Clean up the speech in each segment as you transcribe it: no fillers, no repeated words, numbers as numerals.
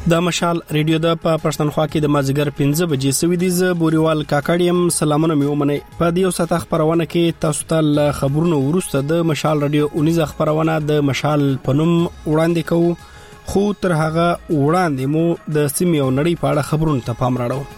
د مشال ریډیو د پښتونخوا کې د مازیګر 15 بجې سوي دي. ز بوريوال کاکړیم سلامونه مې ومنه. په دې وسه خبرونه کې تاسو ته خبرونه ورسته د مشال ریډیو 19 خبرونه د مشال پنوم وړاندې کوو، خو تر هغه وړاندې مو د سیمې او نړۍ په اړه خبرونه ته پام راړو.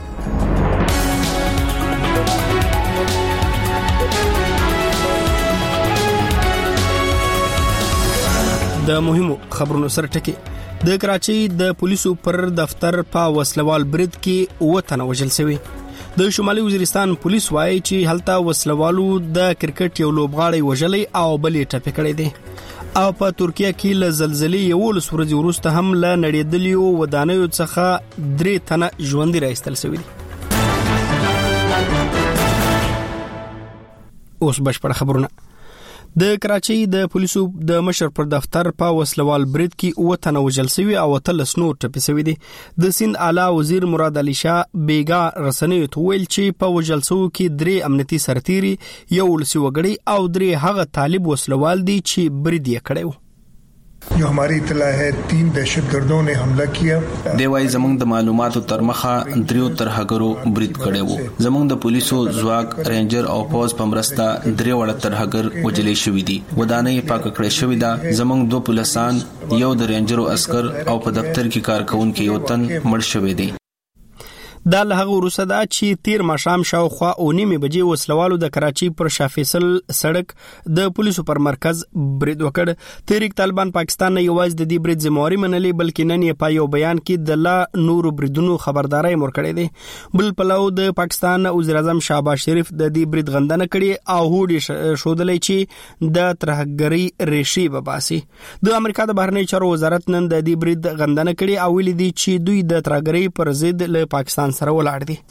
د مهمو خبرونو سره ټکی. د کراچۍ د پولیسو پر دفتر په وسلوال برید کې 9 تنه وژل شوي. د شمالي وزیرستان پولیس وایي چې هلته وسلوالو د کرکټ یو لوبغاړی وژلې او بلې ټپي کړې دي. او په ترکیه کې له زلزلې 11 ورځې وروسته هم له نړیدلیو ودانیو څخه 3 تنه ژوندي راایستل شوي دي. اوس بشپړ خبرونه. د کراچۍ د پولیسو د مشر پر دفتر په وسلوال برید کې 9 تنه وژل شوي او 13 نور ټپي شوي دي. د سند اعلی وزیر مراد علي شاه بیگا رسنیو ته ویل چې په وژل شوو کې 3 امنیتي سرتیري، یو ولسي وګړي او 3 هغه طالب وسلوال دي چې برید یې کړی و. जो हमारी इतला है 3 दहशतगर्दों ने हमला किया. دیوای زمونږ د معلوماتو تر مخه 3 ترهګرو برید کړي وو. زمونږ د پولیسو ځواک، رینجر او پوز په مرسته 3 وړ ترهګر وجلې شوې دي. ودانۍ پاک کړې شوې ده. زمونږ 2 پولیسان، یو د رینجرو عسكر او په دفتر کې کارکونکو یو تن مړ شوی دی. دا له هغه وروسته دا چې 13 ماښام شاوخوا 9 بجې وسلوالو د کراچۍ پر شاه فیصل سړک د پولیسو پر مرکز برید وکړ. تحریک طالبان پاکستان نه یوازې د دې برید ذمہواری منلې، بلکې نن یې په یو بیان کې د لا نورو بریدونو خبرداري ورکړې ده. بل پلو د پاکستان وزیر اعظم شهباز شریف د دې برید غندنه کړې او هوډ شودلې چې د ترهګری ریشي بباسي. د امریکا د بهرنی چارو وزارت نن د دې برید غندنه کړې او ویلي دي چې دوی د ترهګری پر ضد له پاکستان سره ولاړ دي.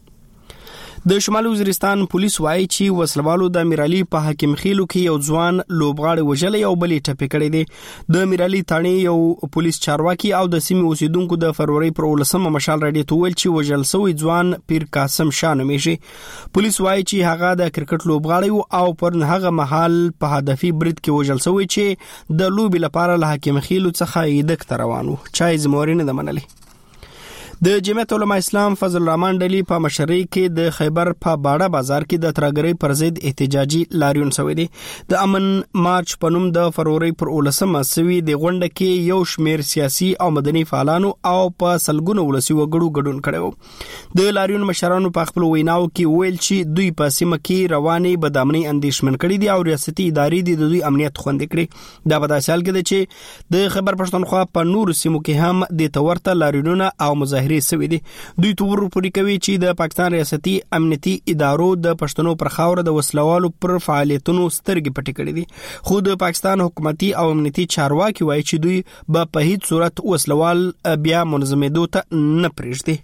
د شمالي وزیرستان پولیس وایي چې وسلوالو د میرالي په حکیم خیلو کې یو ځوان لوبغاړی وژلې او بلې ټپي کړې دي. د میرالي تاڼې یو پولیس چارواکي او د سیمې اوسیدونکو د فروری پر 19 مشال راډیو ته ویل چې وژل شوی ځوان پیر قاسم شاه نومیږي. پولیس وایي چې هغه د کرکټ لوبغاړی او پر هغه مهال په هدفي برید کې وژل شوی چې د لوبي لپاره له حکیم خیلو څخه یدک روانو. چای زموري نه منلې. د جمعیت علماء اسلام فضل الرحمن ډلی په مشرۍ کې د خیبر په باړه بازار کې د ترهګرۍ پر ضد احتجاجي لاریون شوی دی. د امن مارچ په نوم د فروری پر 19 سوي د غونډه کې یو شمیر سیاسي او مدني فعالانو او په سلګونو ولسی وګړو ګډون کړو. د لاریون مشرانو په خپل ویناو کې ویل چې دوی په سیمه کې رواني بدامنۍ اندیشمن کړي دي او ریاستي ادارې د دوی امنیت خوندي کړي. دا په داسې حال کې ده چې د خیبر پښتونخوا په نور سیمو کې هم د تورته لاریونونه او مظاهرې سوي دي. دوی تور پوری کوي چې د پاکستان ریاستي امنیتي ادارو د پښتنو پر خاور د وسلوالو پر فعالیتونو سترګې پټې کړې دي. خو د پاکستان حکومتي او امنیتي چارواکي وایي چې دوی په هیڅ صورت وسلوال بیا منظمېدو ته نه پرېږدي.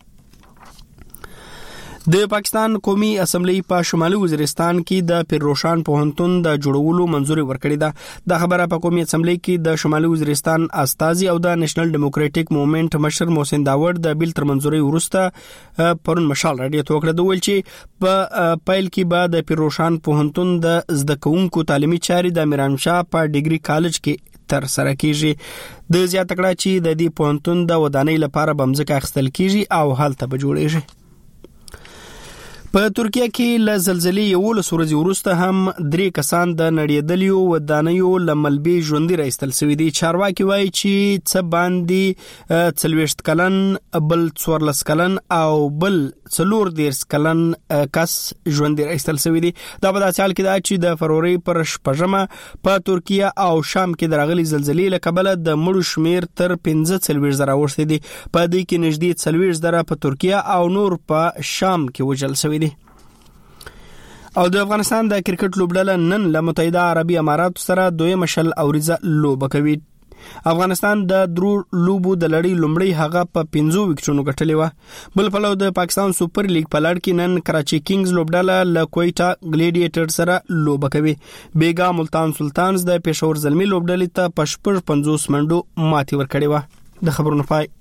د پاکستان قومي اسمبلی په شمالي وزیرستان کې د پیروشان پوهنتون د جوړولو منځوري ورکړې ده. د خبره په قومي اسمبلی کې د شمالي وزیرستان استازي او د نېشنل ډیموکراټک موومېنټ مشر محسن داوود د بیل تر منځوري ورسته پرون مشال راډیو ته وکړه. دوی چې په پیل کې به د پیروشان پوهنتون د زده کوونکو تعلیمي چارې د میرانشاه په ډیګري کالج کې تر سره کیږي. د زیات کړه چې د دې پوهنتون د ودانۍ لپاره بمځکه اخیستل کیږي او هلته به جوړیږي. په ترکیه کې له زلزلې 11 ورځې وروسته هم 3 کسان د نړیدلیو ودانیو لملبي ژوندي راایستل شوي دي. چارواکي وایي چې څه باندې 40 کلن، بل 14 کلن او بل 14 کلن کس ژوندي راایستل شوي دي. دا په داسې حال کې ده چې د فروری پر 15 په ترکیه او شام کې درغلي زلزلې له کبله د مړو شمیر تر 15,000 ورسېدي دي. په دې کې نږدې 40,000 په ترکیه او نور په شام کې وژل شوي دي. او د افغانستان د کرکټ لوبډله نن له متحده عربي اماراتو سره دویم شل اوریزه لوبه کوي. افغانستان د درو لوبو د لړۍ لومړی هغه په 15 وکټونو ګټلې و. بل پلو د پاکستان سوپر لیګ په لړ کې نن کراچي کینګز لوبډله له کویټا ګلیډیټر سره لوبه کوي. بیګا ملتان سلطانز د پېښور زلمي لوبډلې ته په 50 منډو ماتې ورکړې و. د خبرونو پای.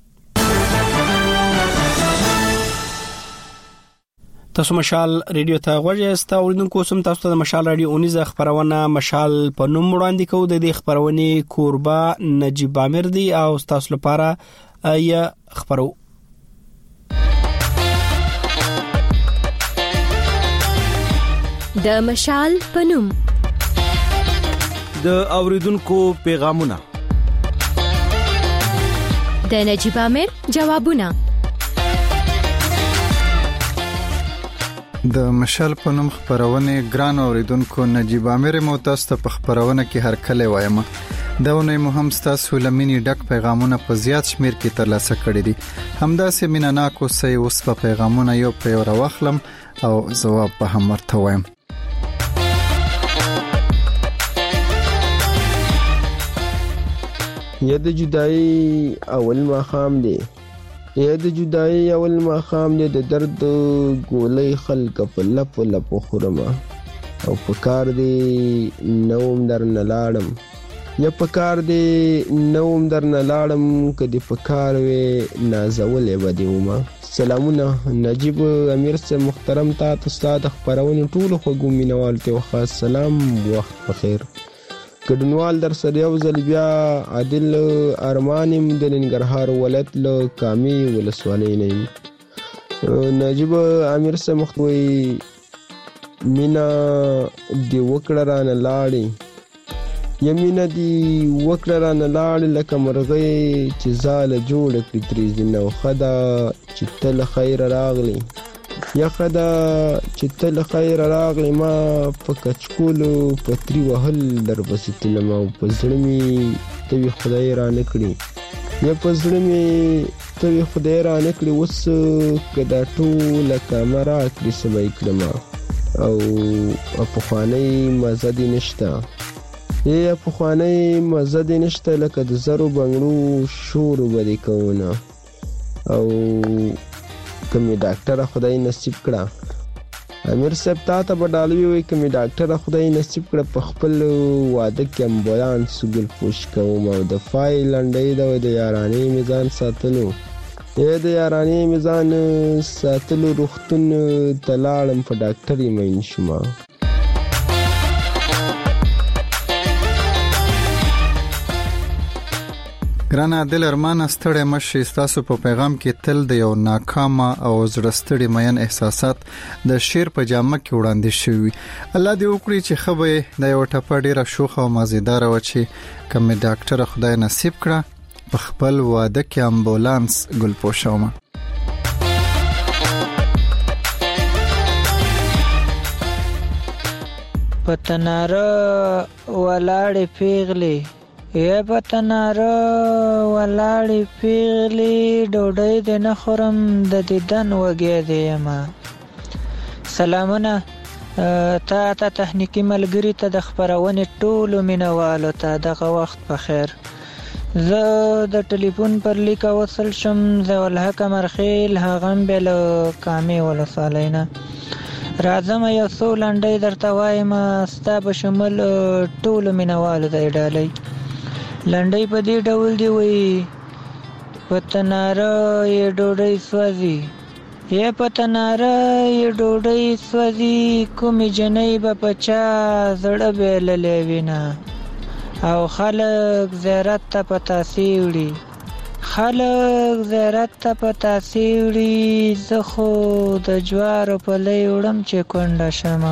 تاسو مشال ریډیو ته غوږی یاست. اوریدونکو سم تاسو ته د مشال ریډیو 19 خبرونه مشال په نوم وړاندې کوو. د دې خبرونې کوربه نجیب عامر دی او تاسو لپاره یا خبرو. د مشال پنوم د اوریدونکو پیغامونه، د نجیب امیر جوابونه. د مشال پنوم خبرونه ګران اوریدونکو، نجیب امیر موتاس ته په خبرونه کې هر کله وایم. دا ونه مهم ستاسو لمنې ډک پیغامونه په زیات شمیر کې ترلاسه کړي دي. همداسې میناناکو سې اوس په پیغامونه یو په ور واخلم او جواب به هم ورته وایم. د جدای اول ماخام دی، د جدای اول ماخام دی، د درد ګولۍ خلک په لپ لپ خورم او په کار دی نوم در نه لاړم، یا په کار دی نوم در نه لاړم، کدی په کار وې نازولې به دی ومه. سلامونه نجیب امیر سے محترم تا استاد خبرونه ټول خوږو مینوال ته خاص سلام، وخت بخیر. ګډونوال در سره یو ځل بیا عادل ارمانیم د ننګرهار ولایت له کامي ولسوالۍ نه یم. نجیب امیر سے مختوي مینا دی وکړه رانه لاړې، یمینا دی وکړه رانه لاړې، لکه مرغۍ چې ځاله جوړه کړي ترې ځینه او خدا چې تل خیر راغلی، یا خدا چې تل خیر راغلی. ما په کچکولو پتری وهل در پسې تلم او په زړه مې توی خدای را نه کړي، یا په زړه مې توی خدای را نه کړي. اوس که دا ټوله کامه را کړي څه به یې کړم، او پخوانی مزه دې نشته، یا پخوانی مزه دې نشته، لکه د زرو بنګړو شور به دې کوونه. او کمی ډاکټر خدای نصیب کړه، امیر صاحب تا ته به ډالوي وي، کمی ډاکټر خدای نصیب کړه، په خپل واده کې امبولانس ګل پوش کوم او د فایل لنډۍ د یارانې میزان ساتلو، د یارانې میزان ساتلو روغتون ته لاړم، په ډاکټر یې مین شوم. ګران عادل ارمان ستړی مشي، تاسو په پیغام کې تل د یو ناکامه او زړه ستړي مین احساسات د شعر په جامه کې وړاندې شوی. الله دې وکړي چې خبره د یو ټپه ډیره شوخه او مزیدار و چې کوم ډاکټر خدای نصیب کړه، په خپل واده کې امبولانس ګل پوشومه. پتناره ولاړې پیغلې، یا پتناره ولاړې پیغلې، ډوډۍ دې نه خورم د دیدن وږی دی یمه. سلامونه تا ته تخنیکي ملګري ته د خپرونې ټولو مینوالو ته دغه وخت په خیر. زه د ټلیفون پر لیکه وصل شم، ضیاءالحق مرخیل، هغه هم بیا له کامې ولسوالۍ نه. راځم یو څو لنډۍ درته وایم، ستا په شمول ټولو مینوالو ته یې ډالۍ. لنډۍ په دې ډول دی وایي: په تناره یې ډوډۍ سوځي، یا په تناره یې ډوډۍ سوځي، کومې جنۍ به په چا زړه بایللی وینه، او خلک زیارت ته په تاسې وړي، خلک زیارت ته په تاسې وړي. زه خو د جوارو پلی وړم چې کونډه شمه،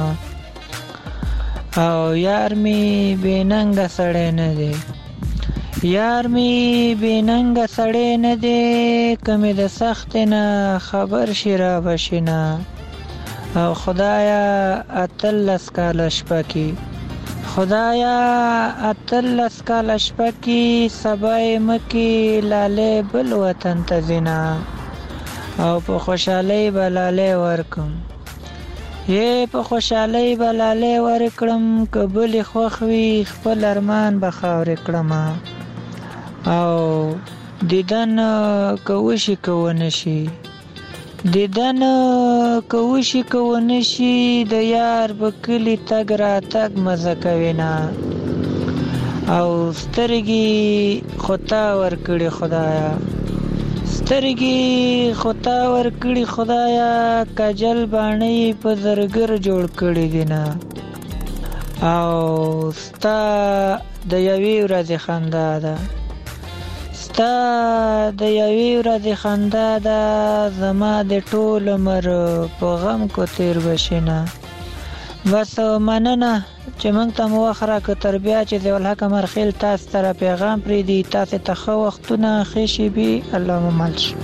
او یار مې بې ننګه سړی نه دی، یار مې بې ننګه سړی نه دی، که مې د سختې نه خبر شي را بشي نه. او خدایا 18 کاله شپه کې، خدایا 18 کاله شپه کې، سبا یې مکې لالی بل وطن ته ځینه، او په خوشحالۍ به لالی ورکم، یې په خوشحالۍ به لالی ورکړم، که بلې خوښ وي خپل ارمان به خاورې کړمه. او دیدن که وشي که ونه شي، دیدن که وشي که ونه شي، د یار به کلي تګ راتګ مزه کوي نه. او سترګې خو تا ورکړې خدایا، سترګې خو تا ورکړې خدایا، کجل باڼه په زرګر جوړ کړي دي نه. او ستا د یوې ورځې خندا ده، دا د یوې ورځې خندا ده زما د ټول عمر په غم کو تیر بشینه. بس مننه چې موږ ته مو وخت راکړ تر بیا چې ضیاءالحق مرخیل تاسو ته پیغام پرېږدي. تاسو ته ښه وختونه ښې شېبې الله مو مل شي.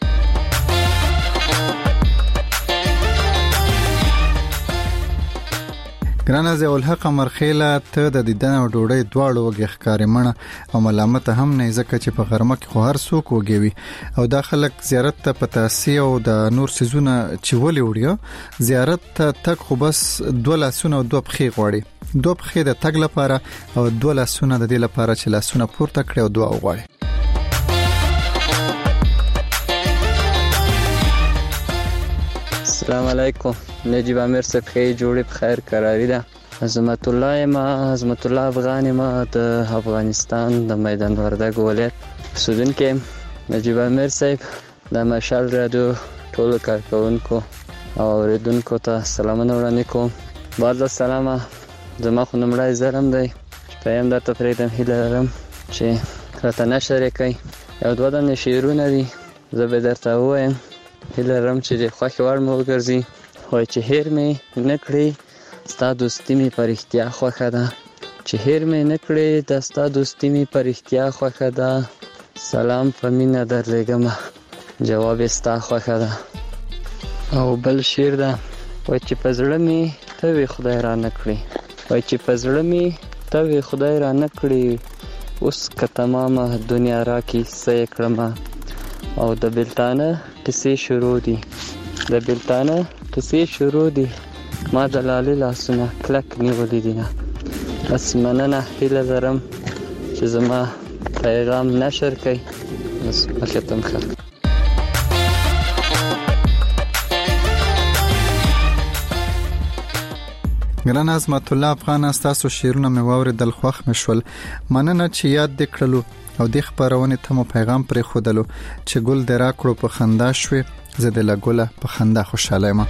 ګرانه ضیاءالحق مرخیله ته د دیدن او ډوډۍ دواړو وګې ښکارې مړه او ملامت هم نه ځکه چې په غرمه کې خو هر څوک وګوي او دا خلک زیارت ته په تاسي او د نور سيزونه چې ولې وړي زیارت ته تک خو بس 2 لاسونه او 2 پښې غواړي. 2 پښې د تګ لپاره او 2 لاسونه د دې لپاره چې لاسونه پورته کړي او دعا وغواړي. السلام علیکم. نجیب امیر صاحب خیر جوړې په خیر قراری ده. عظمت الله افغان ما د افغانستان د میدان وردګ ولایت اوسیدونکی. نجیب امیر صاحب د مشال رادیو ټولو کارکونکو او اوریدونکو ته سلامونه وړاندې کوم. بعد السلام. زما خو نمړای زرم دی چې پایم د تفریدم هیله لرم چې راته نشر کوي. یو دوه د شعرونه دي زه به درته وایم. هیله لرم چې د خوښ وړ مو وګرځي. وای چې هیر مې نکړي ستا دوستي مې پر اختیا خوښه ده. چې هیر مې نکړي د ستا دوستي مې پر اختیا خوښه ده. سلام په مینه درلېږم جواب ستا خوښه ده. او بل شعر ده. وای چې په زړه مې ته وي خدای را نکړي. وای چې په زړه مې ته وي خدای را نکړي. اوس که تمامه دنیا را کې څه کړم. او د بلتانه کیسې شروع دي. د بلتانه کیسې شروع دي. ما د لالې لاسونه کلک نیولې دي نه. بس مننه هیله لرم چې زما پیغام نشر کړي. بس وختم ښه. ګران عظمت الله افغان تاسو شعرونه مې واوریدل خوښ مشول. مننه چې یاد دې کړلو او د خبرونه ته مو پیغام پرې خودلو چې ګل درا کړو په خندا شوي. زه د لګوله په خندا خوشاله یم.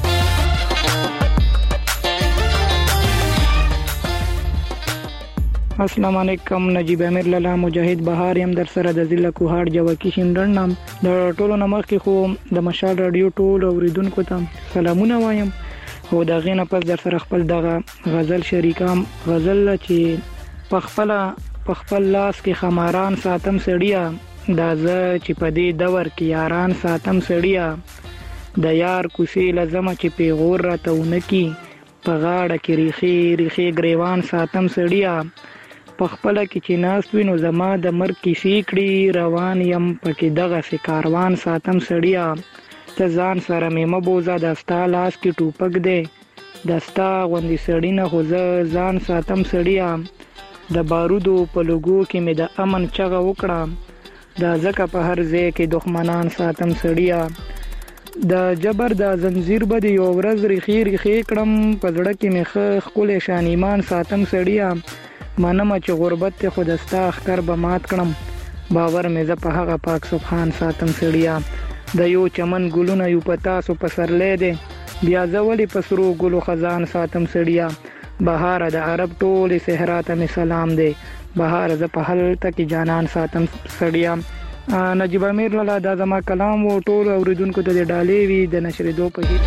السلام علیکم. نجیب امیر لالا مجاهد بهار يم در سره د ضلع کوهاټ جوکی شیندړ نام د ټولو نمخ کې خو د مشال رادیو ټول اوریدونکو ته سلامونه وایم او دا غینه پس در سره خپل دغه غزل شریکام غزل چې په خپل لاس کې خماران ساتم سړیا دا زه چې په دې دور کې یاران ساتم سړیا د یار کوسې لزمه چې پیغور راتونه کی په غاړه کې ریخي گریوان ساتم سړیا په خپل کې چې ناس وینو زما د مرګ کې سیکړي روان يم پکې دغه کاروان ساتم سړیا ته ځان سره مې مبوزه د ستا لاس کې ټوپک دی د ستا غوندې سړی نه خو زه ځان ساتم سړیا د بارودو په لوګو کې مې د امن چغه وکړه د ځکه په هر ځای کې دښمنان ساتم سړیا د جبر د زنجیر به یو ورځ ریخي کړم په زړه کې مې خپل شان ایمان ساتم سړیا منم چې غربت ته خود استا اخر به مات کړم باور مې ز په هغه پاک سبحان ساتم سړیا د یو چمن ګلونه یو پتا سو پسرلې دي بیا زولي پسرو ګلو خزان ساتم سړیا بهار د عرب ټول صحرات می سلام دی بهار ز په حل تک جانان ساتم سړیا. نجیب امیر لالا دا زما کلام و ټول اوریدونکو ته د ډالې وی د نشر دو په هیله.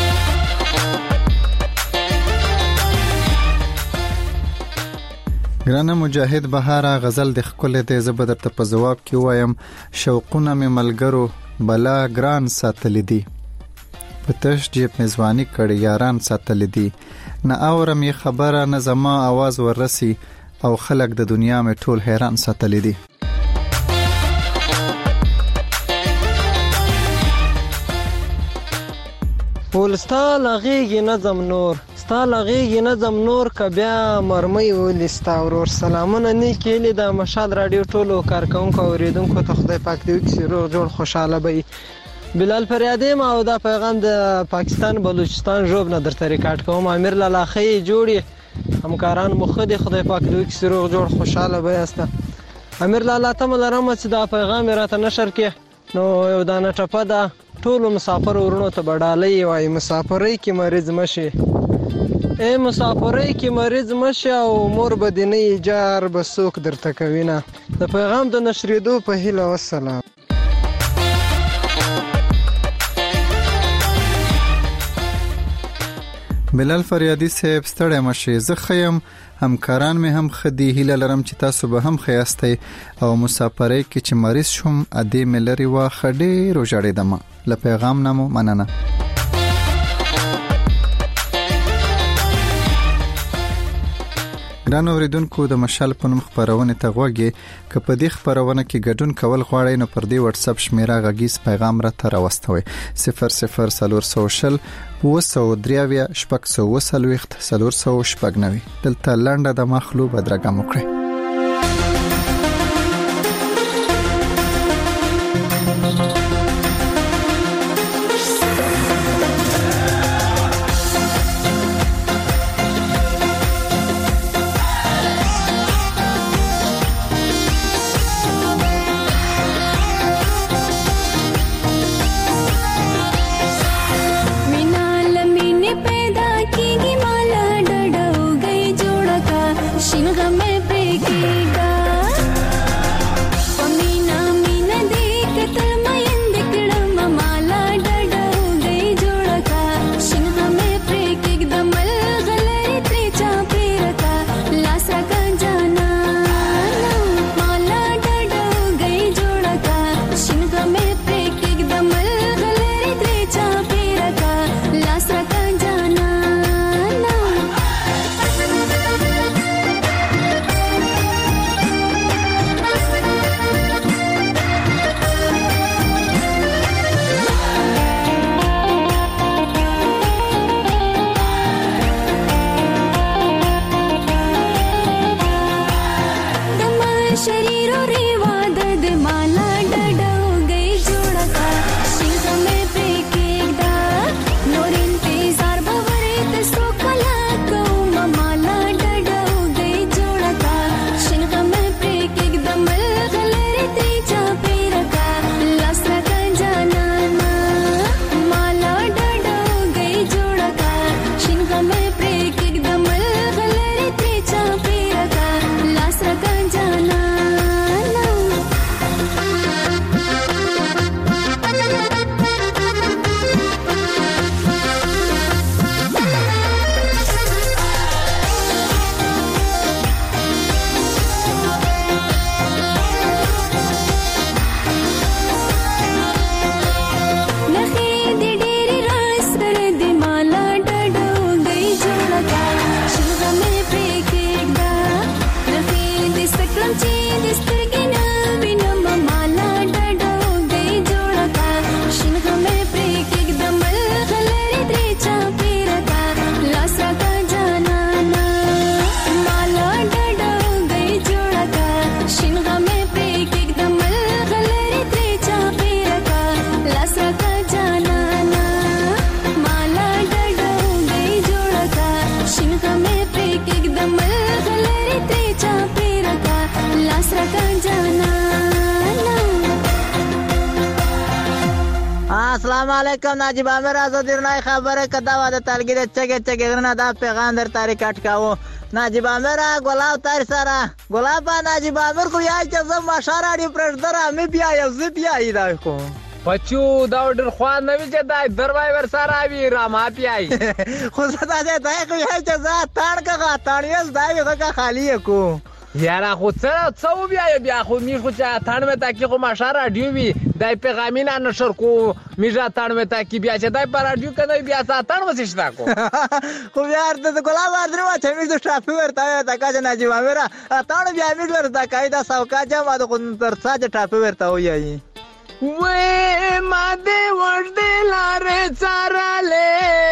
ګرانه مجاهد بهاره غزل د خپل د زبدر ته په جواب کې وایم شوقونه می ملګرو بلا ګران ساتل دي پتش جیب میزبانی کړي یاران ساتل دي نه اورم یې خبره نه زما आवाज ورسي او خلق د دنیا می ټول حیران ساتل دي. ولستا لغیږي نظم نور ستا لغیږي نظم نور کبیا مرمۍ ولستا ورور سلامونه نه کېلې د مشال رادیو ټولو کارکونکو اوریدونکو ته خدای پاک دې وکړي روغ جوړ خوشاله وي. بلال فریادی ما او دا پیغام د پاکستان بلوچستان ژوب نه درته ریکارډ کوم. امیر لالا خې جوړي همکاران مخدي خدای پاک دې وکړي روغ جوړ خوشاله وي. است امیر لالا ته ملرم چې دا پیغام راته نشر کې نو یو دانه ټپه ده ټول مسافر ورونو ته بډالۍ وای مسافرۍ کې مریض مشي اے مسافرۍ کې مریض مشي او مور بدنۍ جار بسوک درته کوي نه د پیغام د نشریدو په هیله. والسلام. بلال فریادی صاحب ستړی مشي، زه خیم همکاران مې هم خدي هیله لرم چې تاسو به هم خیاستئ او مسافرۍ کې چې مریض شوم ادې مې لري وا خډې روجړېدم. له پیغام نامو مننه. ګران اوریدونکو، د مشال په نوم خبرونه ته غوږی که په دې خبرونه کې ګډون کول غواړئ نو پر دې واتس اپ شمیره غږیز پیغام را ته راوستوئ 00 203 شپږ 499 دلته لنډه د مخلو بدرګم وکړئ. السلام علیکم ناجیب عامر ازادیرنای خبره کدا و د تلګری چګه غرنه دا پیغام در تاریخ کټ کاوه ناجیب عامر ګلاب تار سره ګلاب ناجیب عامر کو یا چې زما شاراډي پرځدر مې بیا یو ز بیا ایدا کو پچو دا ډر خوان نه وی چې دا دروای ور سره وی راما پیای خو زدا دې کو یا چې زه تاړ کا تاړیل دای کا خالی کو یارا خو څو بیا خو می خو چې تاړ مې تا کې خو ما شاراډي وی دای پیغامینه نشر کو میجا تاړ مې تا کې بیا چې دای پر راډیو کنه بیا ساتن وسښتا کو خو یار د ګلاب ادرو چې می د شافي ورته تا کا ناجیب عامر تاړ بیا می ورته کایدا سوکا جما د تر ساج ټاپي ورته وایي وې ما دې ورته لارې چارلې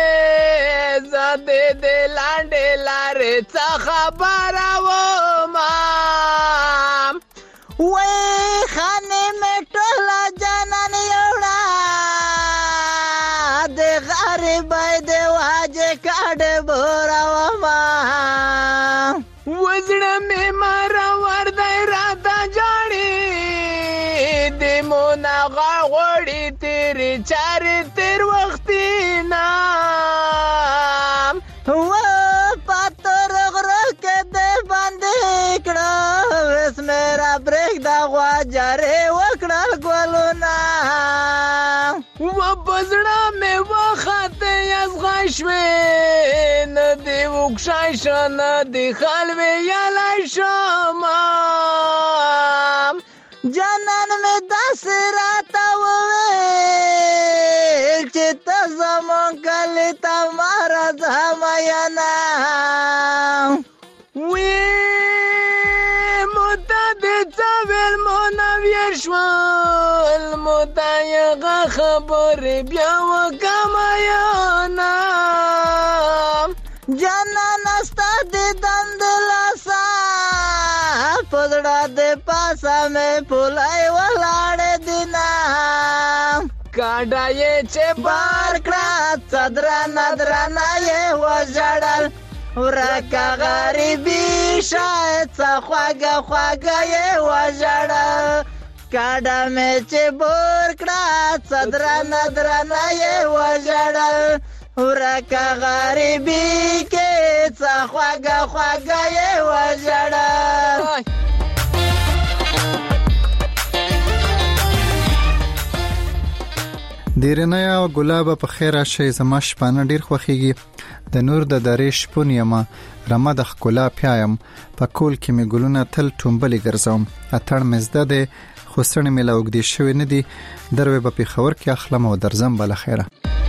زده دې لاندې لارې څه خبره و ما وې خانه مې ټولا جانان یوړا دې غریب دې واجه کاډه بورا و ما وزړه مې مارا وردای راته جاړي دې مونږه غوړې تیرې چارې تیر وختي نام و پاتور غره کې دې باندې کړه وس میرا بریک جارې وکړل ګلونه و پزړه مې وخته یز غشوي نه دی وکشای شنه دی خلوي یلای شما جانان مې داسې راته وویل چې ته زمون کلی ته ماره زماینا وی موتا دې څویل مونویر شول موتا یغه خبرې بیا وکمایانا جانان ستا دې دند لاسا پزړه دې پاسه مې پولای ولاړې دینا کاډا یې چې بار کړه صدرا ندرنا یې وژړل ورکه غریبي شاید څه خواږه خواږه یې وژړل کاډا مې چې بور کړه صدرا ندرنا یې وژړل ورکه غریبي کې څه خواږه خواږه یې وژړل دیرنیا او ګلاب په خیر شي زما شپانه ډیر خوخيږي د نور د درې شپون یما رمه د خکلا پیایم په کول کې می ګلونه تل ټومبلي ګرځوم اتړ مزده ده خوسړې مې لاوګدي شوی نه دي دروي په خبر کې اخلم او درځم بل خیره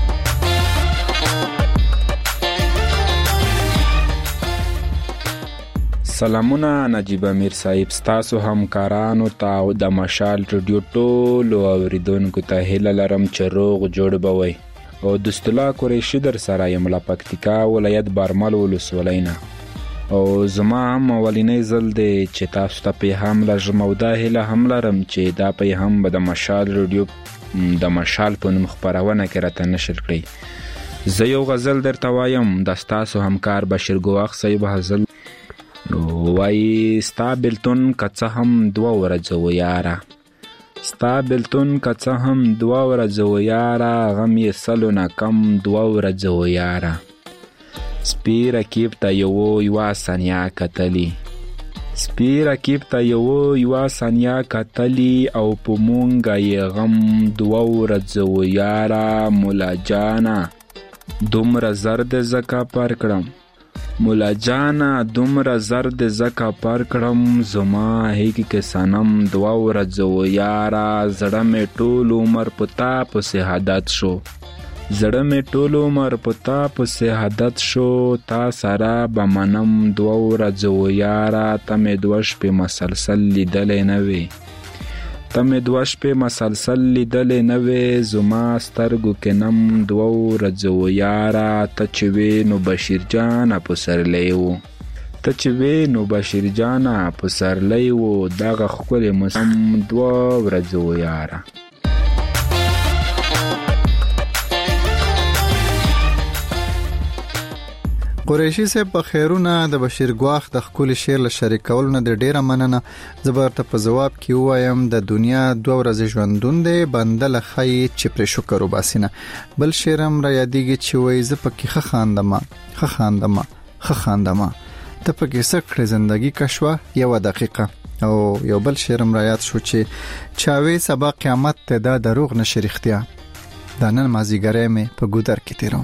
سلامونه نجیب امیر صاحب ستاسو همکارانو ته د مشال رادیو ټولو اوریدونکو ته هیله لرم چې روغ جوړ بوي او دستلا قریشی در سره یم له پکتیکا ولایت بارمل ولسوالۍ نه او زما هم اولینی ځل دی چې تاسو ته پیغام لږم او دا هیله هم لرم چې دا پیغام به د مشال رادیو د مشال په نوم خپرونه کې راته نشر کړئ زه یو غزل درته وایم د ستاسو همکار بشیر ګواخ صاحب غزل وای ستا بلتون کڅه هم 2 ورځو یاره ستا بلتون کڅه هم 2 ورځو یاره غم یې سلو نه کم 2 ورځو یاره سپی رکیب ته یو ثانیه کتلی سپی رکیب ته یو ثانیه کتلی او په مونږه یې غم 2 ورځو یاره مولا جانا دومره زرد زکا پر کړم مولا جانا دومره زرد زکا پر کړم زما هیګ کې سنم 2 ورځو یاره زړه مې ټول عمر پتا په سعادت شو زړه مې ټول عمر پتا په سعادت شو تا سره بمنم 2 ورځو یاره ته مې 2 شپې مسلسل لیدلې نه وي ته مې 2 شپې مسلسل لیدلې نه وي زما سترګو کې نم 2 ورځو یاره ته چې وې نو بشیر جان په سرلی و ته چې وې نو بشیر جان په سرلی و دغه ښکلې مسم 2 ورځو یاره قریشی صاحب په خیرونه د بشیر ګواخ د خپل شعر له شریکولونه د ډیره مننه زبرته په جواب کې وایم د دنیا 2 ورځې ژوندون دی بندل خی چې پر شکر وباسینه بل شعرم را یادېږي چې وای ز پکې خخاندما ته پکې سکړې زندگی کښوا 1 دقیقه او یو بل شعرم را یاد شو چې چاوي سبا قیامت ته دا دروغ نشریختیا د نن مازیګرې مې په ګودر کې تیرو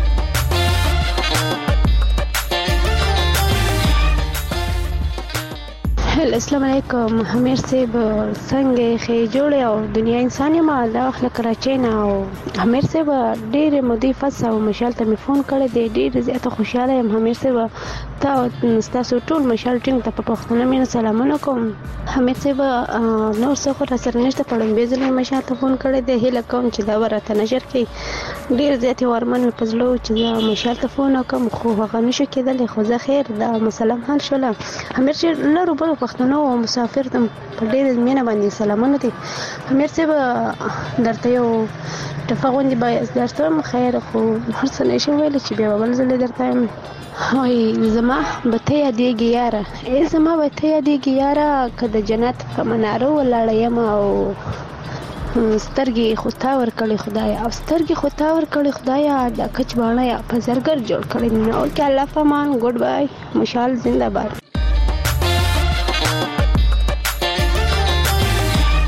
السلام علیکم امیر صاحب څنګه خې جوړه او دنیا انسان ما دا خپل کراچۍ نه او امیر صاحب ډېر مودې فاصله او مشال ته می فون کړی دی ډېر زیاته خوشاله یم امیر صاحب تاسو ټول مشال ټینګ ته په پښتنه مینه سلامونه کوم امیر صاحب نو څه خو سره نشته پړم بیزل مشال ته فون کړی دی هله کوم چې دا ورته نشر کړي ډېر زیاته ورمن په زلو چې مشال ته فون وکم خو هغه نشو کېدل خو زه خیر دا مسله حل شوله امیر صاحب لرو په پښتنو مسافر تم په ډېر مینه باندې سلامونه دي امیر صاحب درته یو تفاهم دی باید درته خیر خو هر څه نشم ویل چې بیا بل ځل درته هاي زما بته یادېږي یاره زما بته یادېږي یاره کله جنت په منارو ولاړم او سترګي خطا ور کړی خدایا او سترګي خطا ور کړی خدایا د کچ باندې په زرګر جوړ کړی نو کې الله پامان ګډ بای مشال زنده باد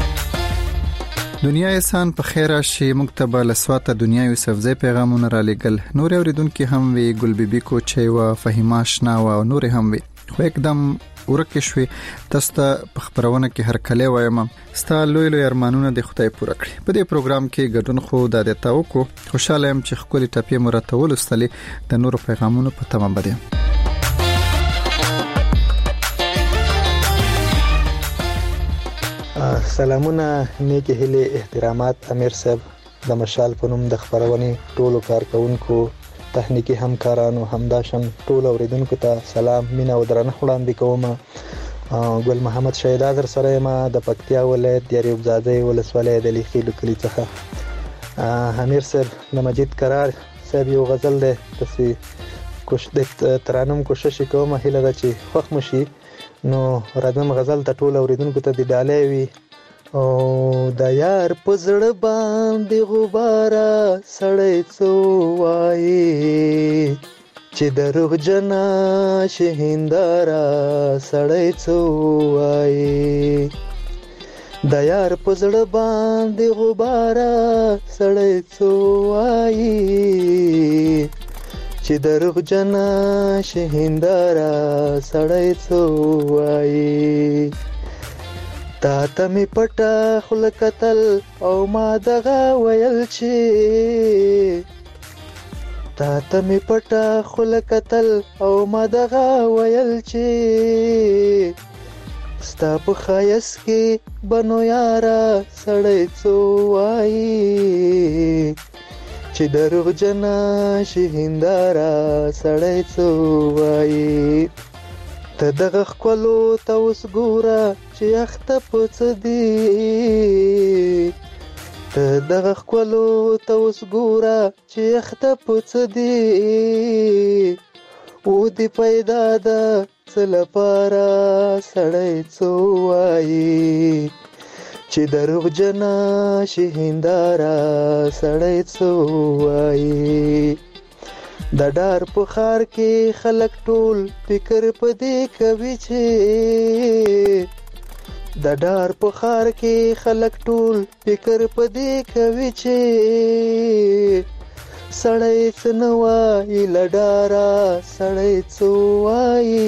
دنیا احسان په خیر شي مکتبه لسواته دنیا یوسفزی پیغامونه را لګل. نور اوریدونکو هم وی ګل بیبي کوچي و فهیما شنا و نور هم وی خو एकदम ورکه شوي. تاسو ته په خبرونه کې هر کله وایم ستا لوی لوی ارمانونه د خدای پوره کړي. په دې پروګرام کې ګډون خو د دتاو کو خوشاله يم چې خپل ټاپي مرتول استلې د نور پیغامونو په تمام بده. سلامونه نیک هیله احترامات امیر صاحب د مشال په نوم د خبرونې ټولو کارکونکو تخنیکی همکارانو همداشم ټول اوریدونکو ته سلام مینا او درنښت وړاندې کوم. ګل محمد شهیدا در سره ما د پکتیا ولایت د یریوب زاده ولسوالۍ د لیخي لکلی څخه. امیر صاحب د مجید قرار صاحب یو غزل ده تاسو ترانم کوشش کوم هله د چې خوښ مشي نو راځم غزل ته ټول اوریدونکو ته د ډالۍ وي. او د یار پزړه باندې غباره سړی څو وایي چې دروغ جنا شهیندارا سړی څو وایي. د یار پزړه باندې غباره سړی څو وایي چې دروغ جنا شهیندارا سړی څو وایي. تا ته می پټه خله قتل او ما دغه ویل چې تا ته می پټه خله قتل او ما دغه ویل چې ستا په خایس کې بنو یارا سړی څو وایي چې دروغ جنا شهیندارا سړی څو وایي. ته دغه خپلو ته اوس ګوره چې اخته پڅ دی ته دغه خپلو ته اوس ګوره چې اخته پڅ دی او دی پیدا ده څه لپاره سړی څو وایي چې دروغ جنا شهیندارا سړی څو وایي. د ډار په خار کې خلک ټول فکر پدې کوي چې د ډار په خار کې خلک ټول فکر پدې کوي چې سړی څه نه وایي لډارا سړی څه وایي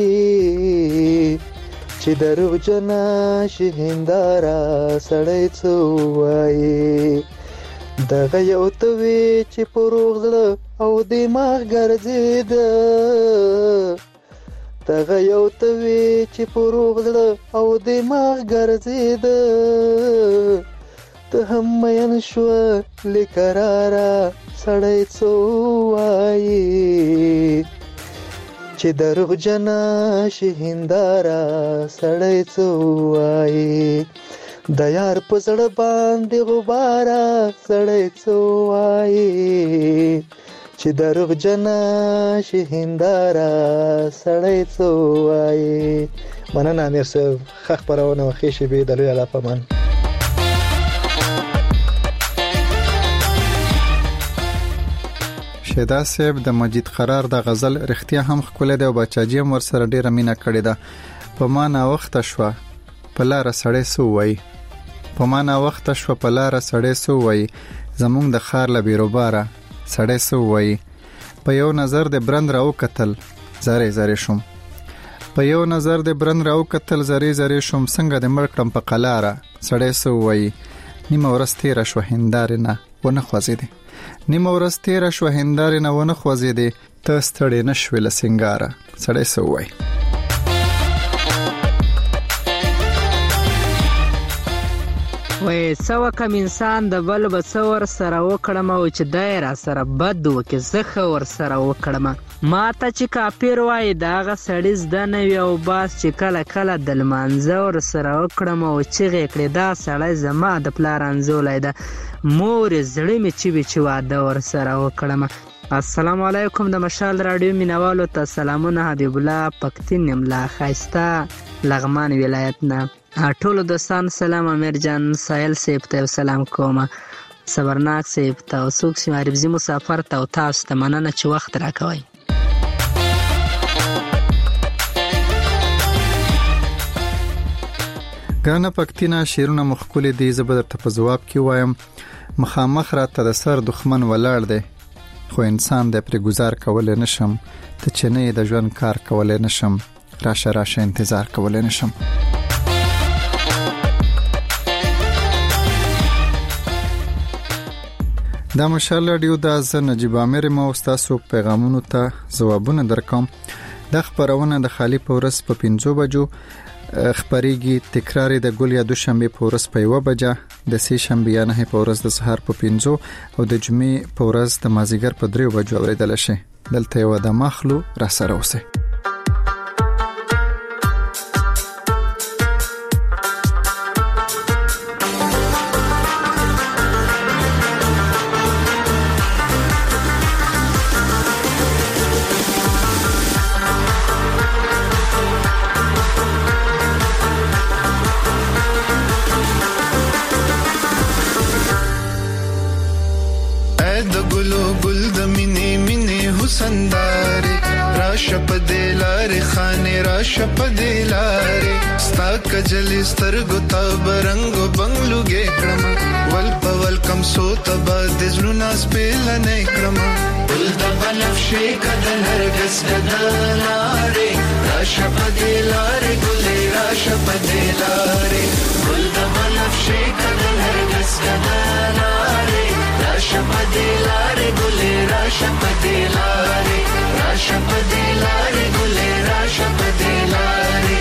چې دروغ جنا شهیندارا سړی څه وایي. دغه یو ته وی چې پروغ زړه او دماغ ګرځیده دغه یو ته وی چې پروغ زړه او دماغ ګرځیده ته هم مین شو لیکرارا سړی څو وایي چې دروغ جنا شهیندارا سړی څو وایي. د یار په زړه باندې غباره سړی څو وایي چې دروغ جنا شهیندارا سړی څو وایي. مننه امیر صاحب ښه خپرونه وخی شي به د لوی الله پامان. شهدا صاحب د مجید قرار د غزل رښتیا هم خپل د بچاجي مر سره ډیره مینا کړې ده. په معنا وخت شو په لار سړی سو وای په معنا وخت شو په لار سړی سو وای زمونږ د خار ل بیروباره سړی سو وای په یو نظر د برند راو قتل زری زری شوم په یو نظر د برند راو قتل زری زری شوم څنګه د مړکړم په قلاره سړی سو وای نیمه ورسته را شو هندارنه ونه خوځیدي نیمه ورسته را شو هندارنه ونه خوځیدي ته ستړی نشوي ل سنگاره سړی سو وای. وای سو کم انسان د بل بڅور سره وکړم او چې دایر سره بد وکي زخه ور سره وکړم ما ته چې کافر وای داغه سړی زده نه وی او باس چې کله کله د لمانځور سره وکړم او چې غکړې دا سړی زما د پلارانزولای ده مور زړی می چې واده ور سره وکړم. السلام علیکم د مشال رادیو مینوالو ته سلامونه. حبیب الله پکتین نملا خایسته لغمان ولایت نه ټول دوستان سلام. امیر جان سایل سیب ته سلام کوم. صبرناک سیب ته سوک سیماربزی مسافر ته تاسو ته مننه چې وخت راکوي. ګرانه پښتنه شیرونه مخکول دي زبر ته په جواب کې وایم مخامخ را ته د سر دښمن ولاړ دی خو انسان د پر گزار کول نشم ته چنه د ژوند کار کول نشم راشه انتظار کول نشم دا مشال رادیو د نجیب امیر ما استاسو پیغامونو ته جوابونه درکوم د خبرونه د خالی پورس په 5 بجو خبريږي تکرار د ګل یا دوشنبه پورس په 1 بجه د سه شنبه یا نه پورس د سحر په 5 او د جمعې پورس د مازیګر په 3 بجو اوریدل شي دلته یو د مخلو را سره اوسه کجلی سترګو تا برنګو بنگلو ګې کړم ول په ول کم سو تبا د زړه سپېل نه کړم ول د بنفشي کدن هرګس کدلاره راشه په دلاره ګلې راشه په دلاره ول د بنفشي کدن هرګس کدلاره راشه په دلاره ګلې راشه په دلاره راشه په دلاره ګلې راشه په دلاره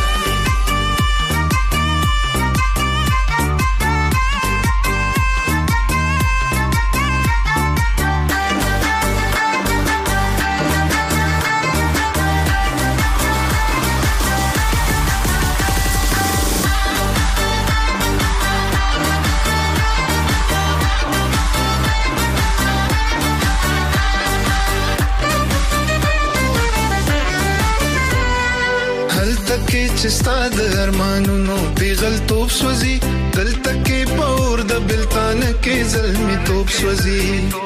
چستا د ارمانونو پیغل توپ سوزي دلته کې پور د بلتان کې زلمی توپ سوزي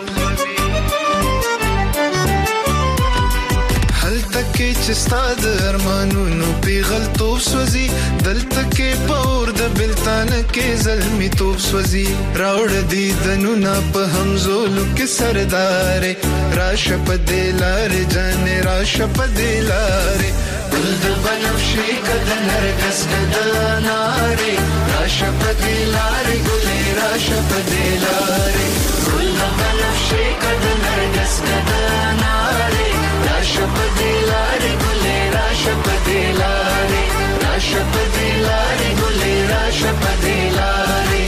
هلته کې چستا د ارمانونو پیغل توپ سوزي دلته کې پور د بلتان کې زلمی توپ سوزي راوړ دي دنونه په همزولو کې سردارې راشه په دلار جانې راشه په دلاره ول د بنفشي کدن هرګس کدناره راشه په دلاره ګلې راشه په دلاره ول د بنفشي کدن هرګس کدناره راشه په دلاره ګلې راشه په دلاره راشه په دلاره ګلې راشه په دلاره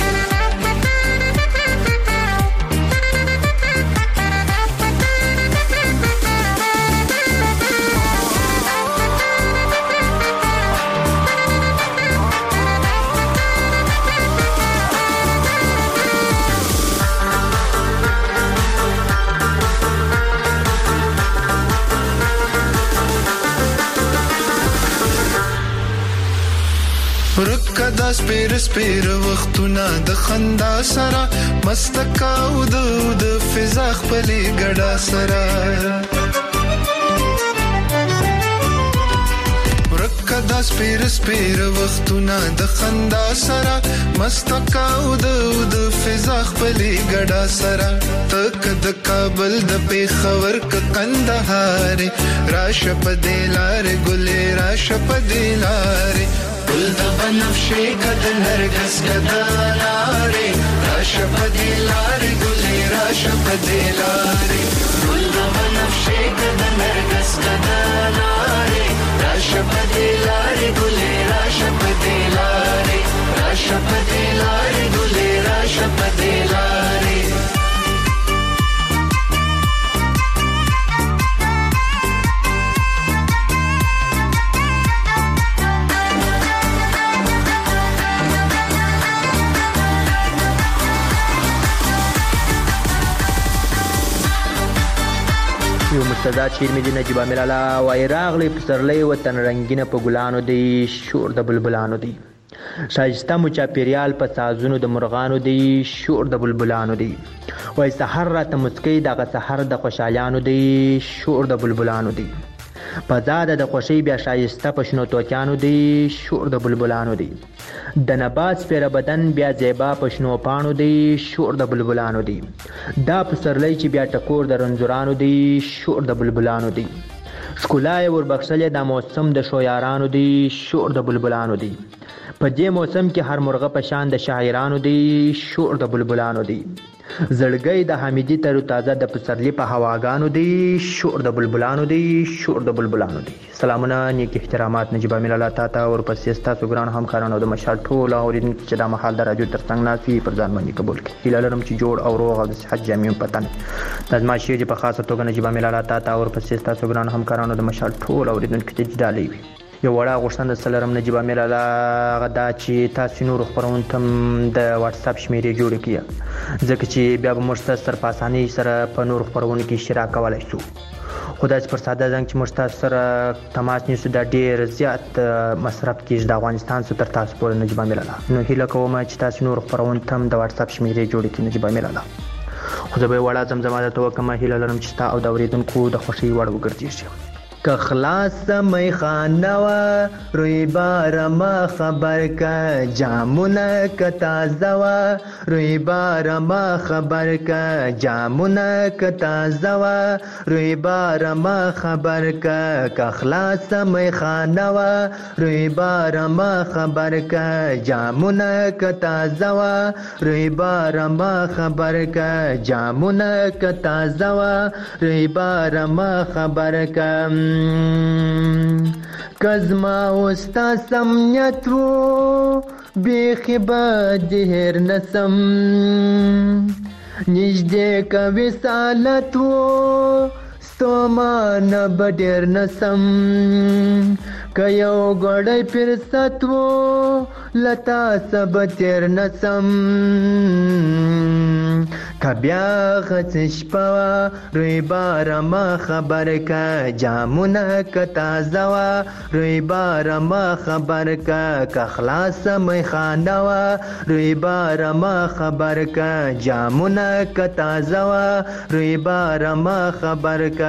دا سپیر وختونه د خندا سره مستکا او د فضا خپلې ګډا سره ورکه دا سپیر وختونه د خندا سره مستکا او د فضا خپلې ګډا سره تک د کابل د پیښور ک کندهار راشه په دلار ګلې راشه په دلار ول د بنفشي کدن هرګس کدلاره راشه په دلاره ګلې راشه په دلاره ول د بنفشي کدن هرګس کدلاره راشه په دلاره ګلې راشه په دلاره راشه په دلاره ګلې راشه په دلاره یو مستدا چیر می دی نجیب امیر الله وای راغلی پسرلی وطن رنگینه په ګلانو دی شور د بلبلانو دی شایسته مو چاپیریال په سازونو د مرغانو دی شور د بلبلانو دی وای سحر را ته مسکی دغه سحر د خوشالیانو دی شور د بلبلانو دی فضا د خوشي بیا شایسته پښنو توکانو دی شور د بلبلانو دی د نبات پر بدن بیا زیبا پښنو پانو دی شور د بلبلانو دی دا پسرلی چې بیا ټکور د رنځورانو دی شور د بلبلانو دی ښکلای ور بخښلې د موسم د شویارانو دی شور د بلبلانو دی په دې موسم کې هر مرغه په شان د شاعرانو دی شور د بلبلانو دی زړګي د حمیدی تر تازه د پسرلی په هواګانو دی شور د بلبلانو دی شور د بلبلانو دی. سلامونه نیک احترامات نجیب امیر الله تا او پسې تاسو ګران همکارانو د مشال ټول اوریدونکو چې د محل د رادیو ترڅنګ ناسي پر ځان باندې قبول کړي. هیله لرم چې جوړ او روغ او د صحت جامع پتن د ما شي په خاصه توګه نجیب امیر الله تا او پسې تاسو ګران همکارانو د مشال ټول اوریدونکو ته جدالي وي. یو وړه غوښتنه سلام نجیب امیر الله غدا چې تاسو نور خبرون تم د واتس اپ شمیرې جوړ کړئ ځکه چې بیا به مرسته سره په اسانۍ سره په نور خبرونه کې شریک کولای شو. خدای پر ساده ځنګ چې مرسته سره تماس نیسو د ډیر زیات مصرف کیږي د افغانستان سره تر تاسو پورې نجیب امیر الله نو هیله کوم چې تاسو نور خبرون تم د واتس اپ شمیرې جوړ کړئ نجیب امیر الله. خو زه به وړه زمزمه د توکم هیله لرم چې تاسو د اوریدونکو د خوشي وړ وګرځي. که خلاص می خانوا روی بار ما خبر کا جامونه کتا زوا روی بار ما خبر کا جامونه کتا زوا روی بار ما خبر کا که خلاص می خانوا روی بار ما خبر کا جامونه کتا زوا روی بار ما خبر کا جامونه کتا زوا روی بار ما خبر کا کزما وستا سمنیت و بیخی با دهر نسم نجده که وسالت و ستومان بدر نسم که یو گوڑی پرست و لتا سب تیر نسم که بیا خسش پوا روی بار ما خبر که جامونه کتا زوا روی بار ما خبر که خلاص می خانوا روی بار ما خبر که جامونه کتا زوا روی بار ما خبر که.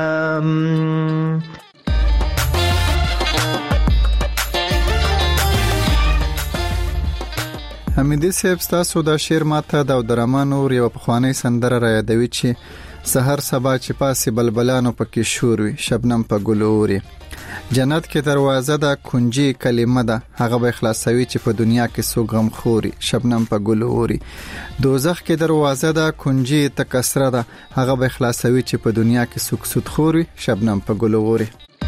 حمیدی صاحب تاسو دا شعر ماته د درمان نور یو پخوانی سندره را یادوي چې سحر سبا چې پاسې بلبلانو پکې شور وي شبنم په ګلوري جنت کې دروازه ده کنجي کلمه ده هغه به خلاصوي چې په دنیا کې سو غم خوري شبنم په ګلوري دوزخ کې دروازه ده کنجي تکسره ده هغه به خلاصوي چې په دنیا کې سوک سود خوري شبنم په ګلوري.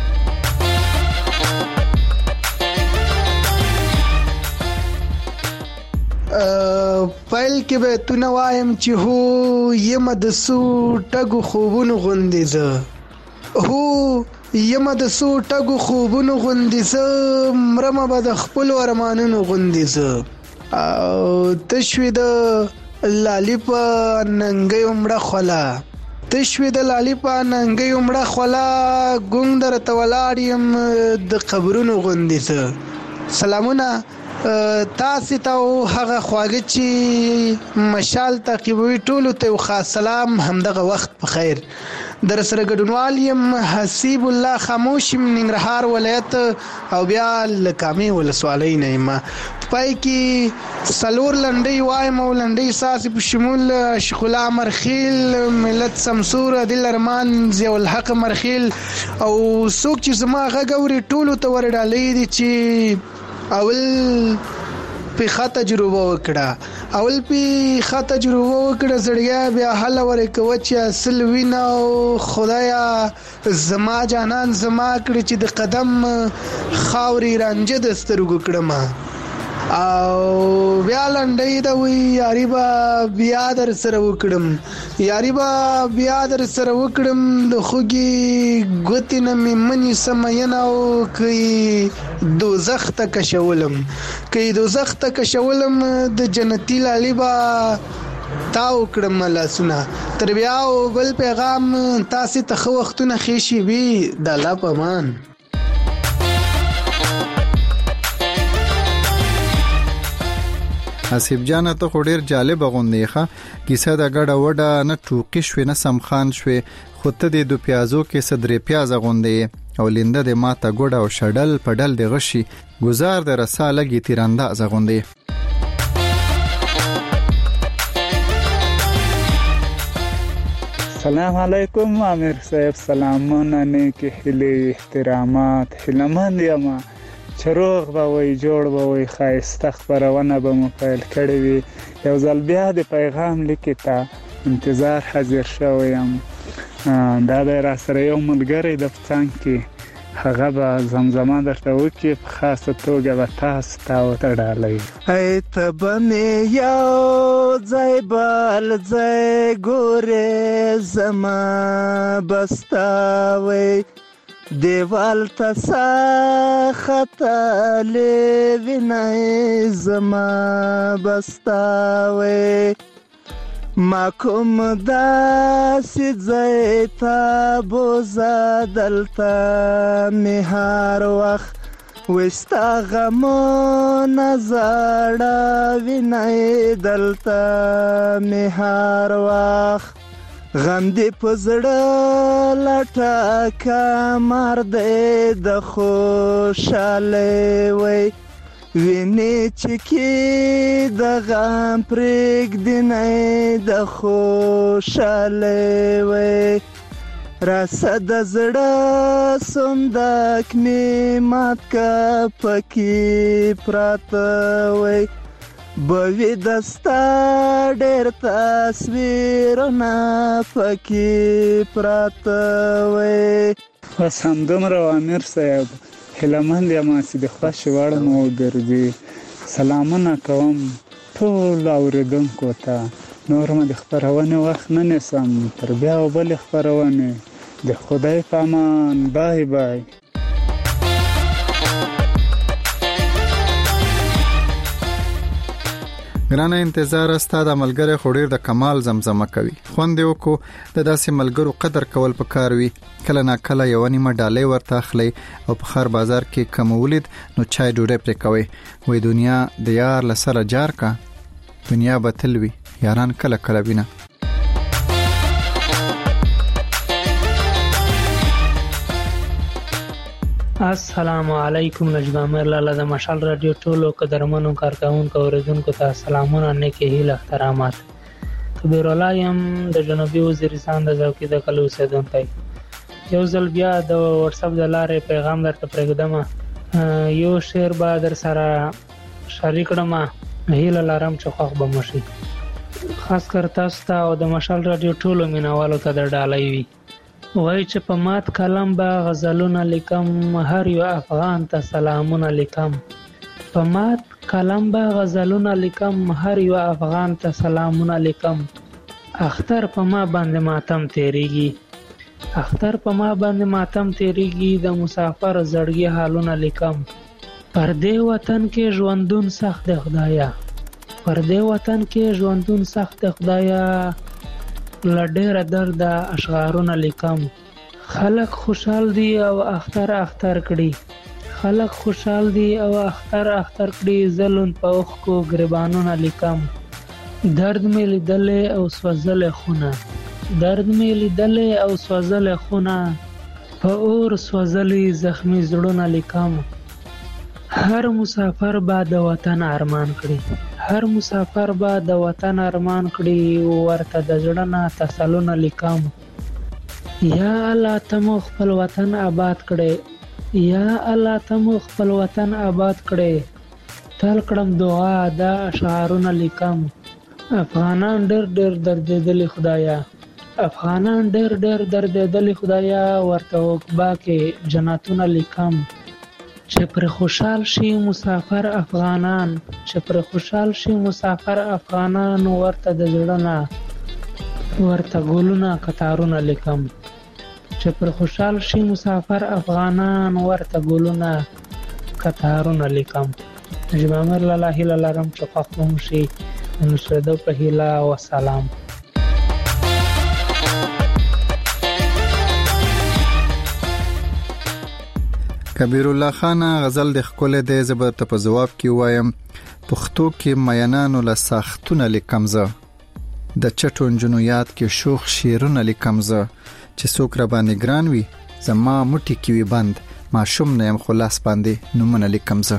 پایل کې به تو نه وایم چې هو یم د سو ټګو خوبونو غوندې زه هو یم د سو ټګو خوبونو غوندې زه مرمه به د خپلو ارمانونو غوندې زه او تشوي د لالي په ننګۍ عمره خولا تشوي د لالي په ننګۍ عمره خولا ګونګ درته ولاړ یم د قبرونو غوندې زه. سلامونه تاسو ته هغه خواږه چې مشال تعقیبوي ټولو ته خاص سلام همدغه وخت په خیر. در سره ګډونوال یم حسیب الله خاموش ننګرهار ولایت او بیا لکامي ولسوالۍ نه یم. پای کې سلور لنډي وایم او لنډي ساسي په شمول شخلا مرخیل ملت سمسور عادل ارمان ضیاء الحق مرخیل او څوک چې زما غږوري ټولو ته ورډالې دي چې اول په خاطه تجربه وکړه اول په خاطه تجربه وکړه زړیا بیا حل ورکوي چې اصل وینا او خدایا زما جانان زما کړی چې د قدم خاوري رانجه د سترګو کړم او بیا لنډي دا وی یاري با بیا در سره وکړم یاري با بیا در سره وکړم د خوږي ګوتنه مې منی سمین او کوي دوزخ ته کشولم کوي دوزخ ته کشولم د جنتی لالي با تاو کړم لاسونه تر بیا او بل پیغام تاسو ته خو وختونه خېشي وي د الله په امان. حسیب جان ته خو ډیر جالب غوندې ښه کیسه د ګډه وډه نه ټوکی شوې نه سمخان شوې خو ته د دو پیازو کې صدرې پیاز غوندې او لینده د ماته ګوډه او شډل پډل د غشي گزار د رسا لګي تیرانداز غوندي. سلام علیکم امیر صاحب، سلامونه نیکی هیلی احترامات هیلمند یما چروغ به وی جوړ به وی خایسته خبرونه به مو پیل کړی وي. یو ځل بیا د پیغام لیکې ته انتظار حاضر شویم. دا د را سره یو ملګری د څنګ کې هغه به زمزمه درته وکړي په خاصه توګه به تاسو ته ورته ډالۍ. ای ته به مې یو ځای بل ځای ګورې زما بستا وی دیوال ته سختلې وینای زما بستا وی ما کوم داسې ځای ته بوزه دلته مې هر وخت وستا غمونه زړه وینای دلته مې هر وخت غم دې په زړه لټکه مار دې د خوشحالۍ وی ویني چې کې د غم پرېږدي نه د خوشحالۍ وی راسه د زړه صندوق مې مات که پکې پراته وی بوي دستا ډېر تصویرونه پکې پراته وی. بس همدومره امیر صاحب، هیلمند یما چې د خوښ وړ مو ګرځي. سلامونه کوم ټول اوریدونکو ته. نور مې د خبرونې وخت نه نیسم، تر بیا بل خبرونې. د خدای په امان. بای بای. ګرانه انتظار استاد ملګری خوریر د کمال زمزمه کوي. خوند یو کو د داسې ملګرو قدر کول پکار وي. کله نا کله یو نیمه ډالۍ ورته اخلي او په خار بازار کې کمولید نو چای ډوډۍ پرې کوي. وای دنیا د یار لسره جار کا، دنیا به تل وي یاران کله کله وینا. السلام علیکم. نجیب امیر لاله د مشال رادیو ټولو قدرمنو کارکونکو اوریدونکو ته سلامونه نیکی هیله احترامات. کبیر الله یم د جنوبي وزیرستان د ځوکي د کلو اوسیدونکی. یو ځل بیا د واتس اپ د لارې پیغام درته پرېږدم. یو شعر به در سره شریک کړم، هیله لرم چې خوښ به مو شي. خاص کر تاسو ته او د مشال رادیو ټولو مینوالو ته د ډالۍ وي. وای چې په مات کلم به غزلونه لیکم، هر یو افغان ته سلامونه لیکم. په مات کلم به غزلونه لیکم، هر یو افغان ته سلامونه لیکم. اختر په ما باندې ماتم تیریږي، اختر په ما باندې ماتم تیریږي. د مسافر زړګي حالونه لیکم. پر دې وطن کې ژوندون سخت دی خدایا، پر دې وطن کې ژوندون سخت دی خدایا. لډېر درد اشعارونه لیکم. خلک خوشحال دي او اختر اختر کړي، خلک خوشحال دي او اختر اختر کړي. زلون په اوخ کو گریبانونه لیکم. درد مې لیدلې او سوځلې خونه، درد مې لیدلې او سوځلې خونه. په اور سوځلې زخمي زړونه لیکم. هر مسافر به د وطن ارمان کړي، هر مسافر به د وطن ارمان کړي. ورته د زړه نه تسلونه لیکم. یا الله ته مو خپل وطن آباد کړي، یا الله ته مو خپل وطن آباد کړي. تل کړم دعا د اشعارونه لیکم. افغانان ډېر ډېر دردېدلي خدایا، افغانان ډېر ډېر دردېدلي خدایا. ورته عقبا کې جنتونه لیکم. چې پر خوشحال شي مسافر افغانان، چې پر خوشحال شي مسافر افغانان. ورته د زړه نه ورته ګلونه کتارونه لیکم. چې پر خوشحال شي مسافر افغانان. ورته ګلونه کتارونه لیکم. نجیب امیر لاله هیله لرم چې خوښ مو شي. نو په هیله و سلام. کبیر الله خان غزل د خپل د زبرت په جواب کې وایم. پښتو کې مینانو له ساختونه لیکم زه، د چټون جنو یاد کې شوخ شیرونه لیکم زه. چې څوک را باندې ګران وي زما موټی کې وی بند ماشوم نه يم خلاص باندې نومونه لیکم زه.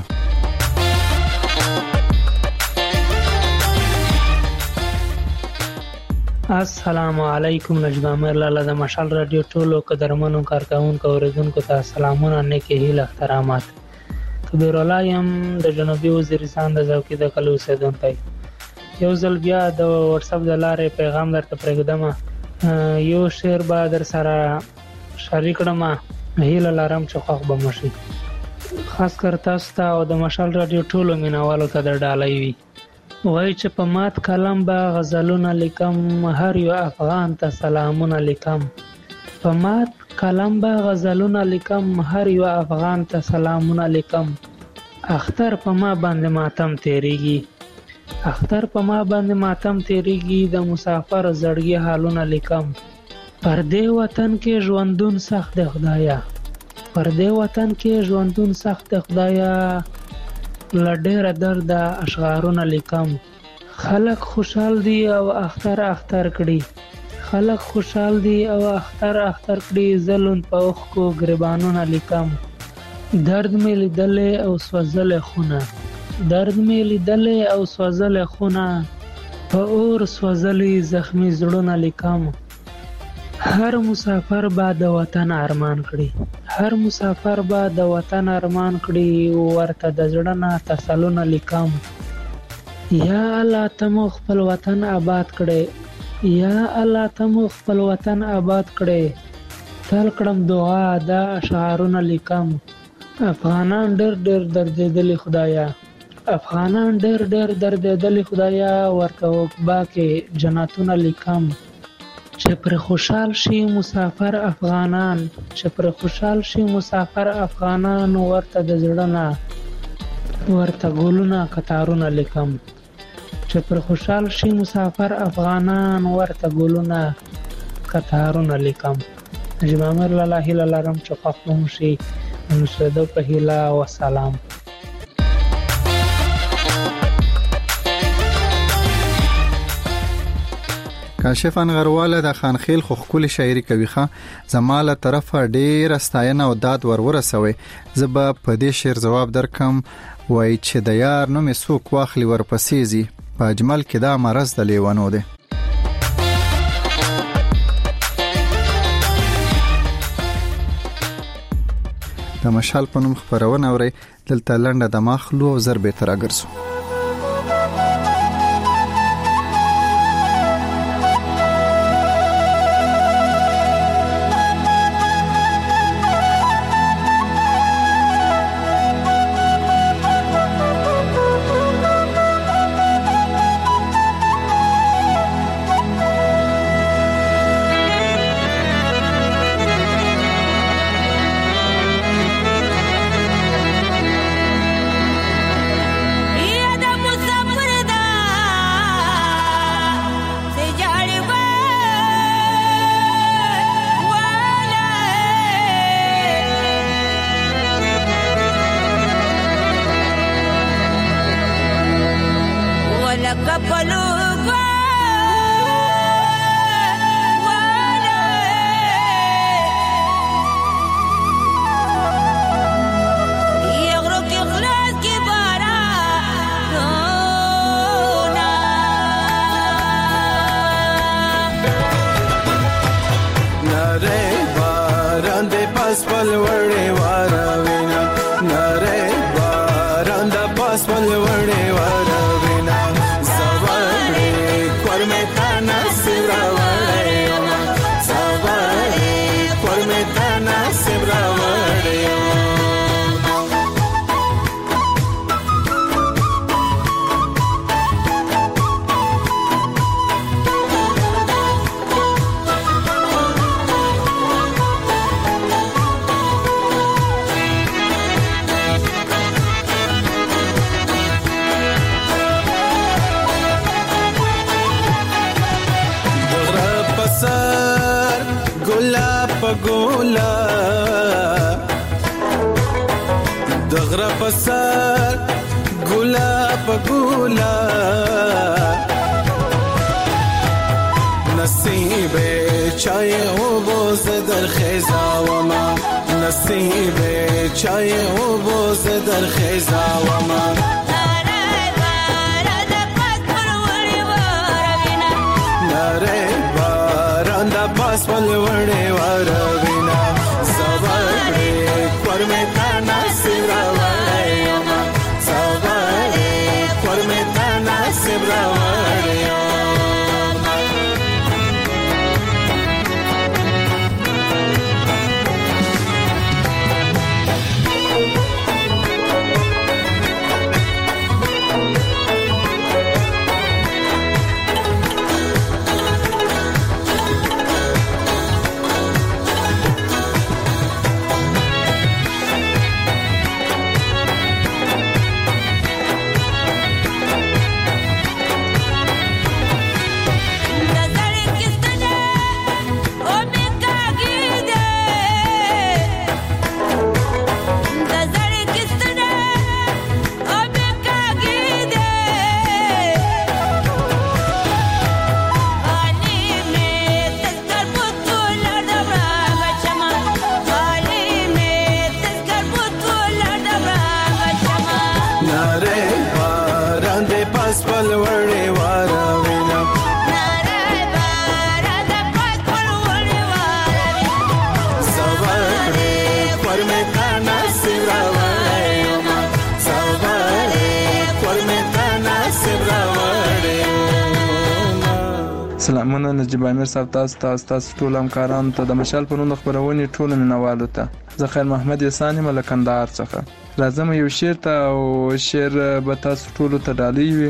السلام علیکم نجبامر لاله د مشال رادیو ټولو قدرمنو کارکونکو اوریدونکو ته سلامونه نیکه هیله احترامات. کبیر الله يم د جنوبي وزیرستان د ځوکي د کلو اوسیدونکی. یو ځل بیا د واتس اپ د لارې پیغام درته پرېږدم. یو شعر به در سره شریک کړم، هیله لرم چې خوښ به مو شي. خاص کر تاسو ته او د مشال رادیو ټولو مینوالو ته د ډالۍ وي. وای چې په مات کلم به غزلونه لیکم، هر یو افغان ته سلامونه لیکم. په مات کلم به غزلونه لیکم، هر یو افغان ته سلامونه لیکم. اختر په ما باندې ماتم تیریږي، اختر په ما باندې ماتم تیریږي، د مسافر زړګي حالونه لیکم. پر دې وطن کې ژوندون سخت دی خدایا، پر دې وطن کې ژوندون سخت دی خدایا، لډېر درد اشعارونه لیکم. خلک خوشحال دي او اختر اختر کړي، خلک خوشحال دي او اختر اختر کړي، زلون په اوښ کو ګریبانونه لیکم. درد مې لیدلې او سوځلې خونه، درد مې لیدلې او سوځلې خونه، په اور سوځلې زخمي زړونه لیکم. هر مسافر به د وطن ارمان کړي، هر مسافر به د وطن ارمان کړي، ورته د زړه نه تسلونه لیکم. یا الله ته مو خپل وطن آباد کړي، یا الله ته مو خپل وطن آباد کړي، تل کړم دعا د اشعارونه لیکم. افغانان ډېر ډېر دردېدلي خدایا، افغانان ډېر ډېر دردېدلي خدایا، ورته عقبا کې جنتونه لیکم. چې پر خوشحال شي مسافر افغانان، چې پر خوشحال شي مسافر افغانان، ورته د زړه نه ورته ګلونه کتارونه لیکم. چې پر خوشحال شي مسافر افغانان، ورته ګلونه کتارونه لیکم. نجبامر لاله هیله لرم چې خوښ مو شي. نصرت په هیله و سلام. کاشف انغرواله د خانخیل خو خولي شاعري کوي ښه زماله طرفه ډیر استاینه او داد ورسوي. زبا په دې شعر جواب درکم وای چې د یار نوم سوک واخلي ورپسېزي، په اجمل کې دا مرز د لیوانو ده. د مشال په نوم خبرونه اوري دلته لنډه د ماخلو او ضربه تر اگرسو. چای او باز در خیزا و ما نصیب چای او باز در خیزا و ما نره باران دا پاس پلوڑے واروینا سوارے کورمے تانا سیبرا وارے سوارے کورمے تانا سیبرا وارے سلامونه نجیب امیر صاحب، تاسو ټول همکارانو ته د مشال په نوم د خبرونې ټولو مینوالو ته زه خیر محمد یسان یم له کندهار څخه. راځم یو شعر ته او شعر به تاسو ټولو ته ډالۍ وي.